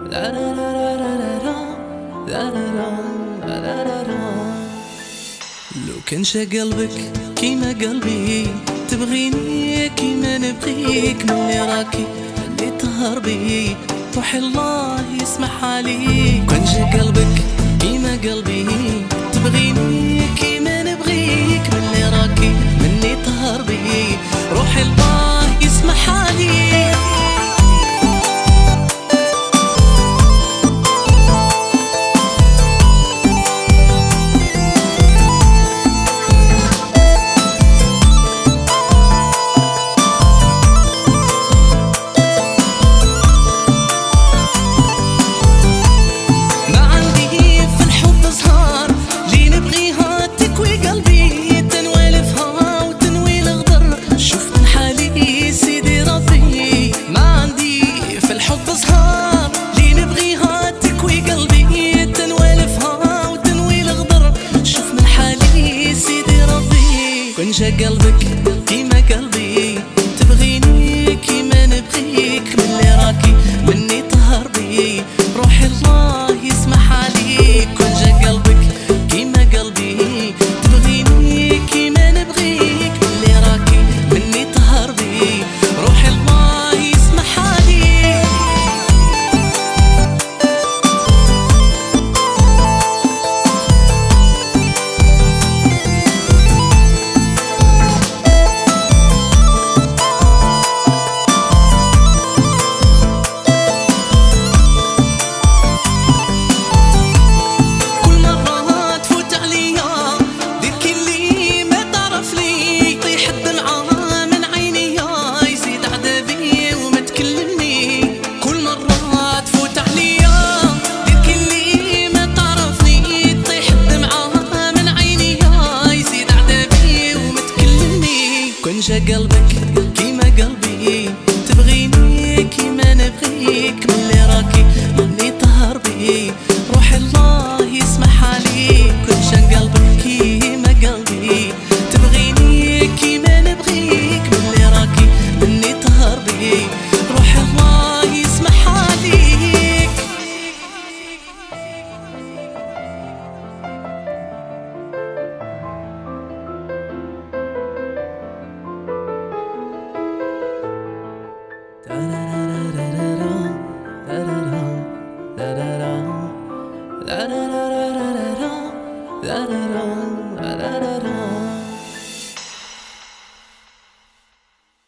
لو كان شا قلبك كيما قلبي تبغيني كيما نبغيك من اللي راكي اللي تهربي روحي الله يسمح عليك. كان شا قلبك كيما قلبي تبغيني كيما نبغيك من اللي راكي من اللي تهربي روحي الله يسمح عليك. كن شا قلبك كيما قلبي تبغيني كيما نبغيك من اللي راكي مني تهربي روحي الله يسمح عليك. كن شا قلبك كيما قلبي تبغيني كيما نبغيك من اللي راكي مني تهربي روحي الله يسمح عليك. كن شا قلبك كيما قلبي تبغيني كيما نبغيك من اللي راكي مني تهربي روحي الله يسمح عليك. كن شا قلبك كيما قلبي تبغيني كيما نبغيك من اللي راكي مني تهربي روحي الله يسمح عليك. Da da da da da da da da da da da da da da.